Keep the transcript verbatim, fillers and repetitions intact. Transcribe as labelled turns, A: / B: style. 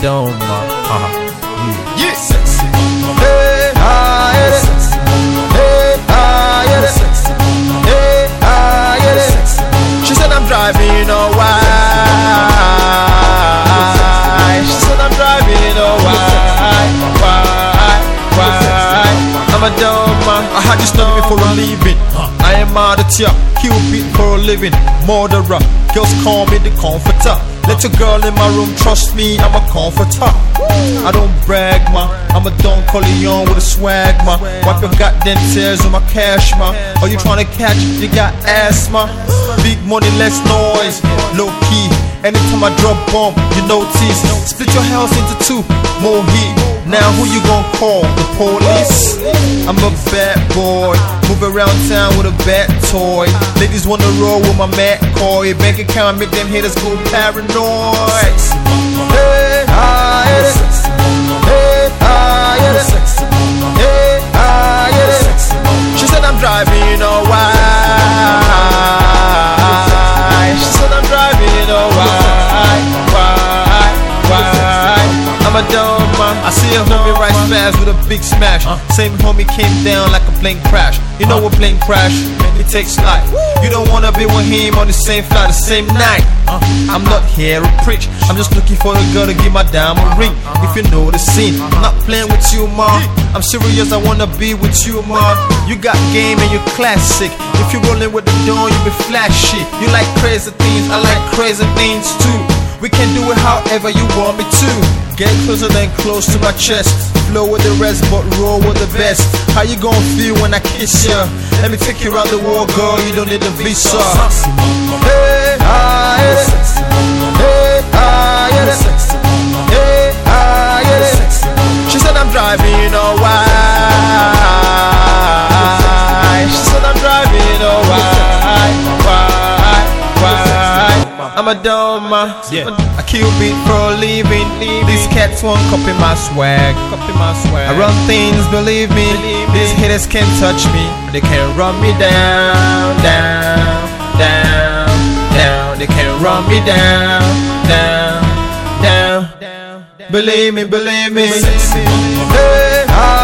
A: dome, uh-huh. Yeah.
B: Yeah. Sexy mama. Hey, ah, yeah. Sexy mama. Hey, ah, yeah. Sexy mama. Hey, ah, yeah. Sexy mama. She said I'm driving a white. She said I'm driving a white. Why? Why? I'm a dumb man. I had you study me for a living. I am out of tear, Cupid for a living, murderer. Girls call me the comforter. Let your girl in my room trust me, I'm a comforter. I don't brag, ma. I'm a Don Corleone with a swag, ma. Wipe your goddamn tears on my cash, ma. Are you trying to catch? You got asthma. Big money, less noise, low key. Anytime I drop bomb, you notice. Split your house into two, more heat. Now who you gon' call? The police? I'm a bad boy, move around town with a bad toy. Ladies wanna roll with my McCoy. Bank account make them haters go paranoid. Hey, ah, yeah. Hey, ah, yeah. Hey, ah, yeah. She said I'm driving a white. She said I'm driving a white, white, white. I'm a dumb man. I see a homie rise fast with a big smash. uh, Same homie came down like a plane crash. You know a plane crash, it takes life. You don't wanna be with him on the same flight, the same night. uh, I'm not here to preach, I'm just looking for a girl to give my diamond ring. If you know the scene, I'm not playing with you, ma. I'm serious, I wanna be with you, ma. You got game and you're classic. If you're rolling with the dawn, you be flashy. You like crazy things, I like crazy things too. We can do it however you want me to. Get closer than close to my chest. Flow with the rest, but roll with the best. How you gon' feel when I kiss ya? Let me take you around the world, girl, you don't need a visa. Hey, ah, yeah. Hey, ah, yeah. Hey, ah, yeah. She said I'm driving a white. She said I'm driving a white, white, white. I'm a dumb man. Yeah. I kill beat for a living. These cats won't copy my swag. Copy my swag. I run things, believe me. These haters can't touch me. They can't run me down, down, down, down. They can't run me down, down, down. Believe me, believe me. Hey,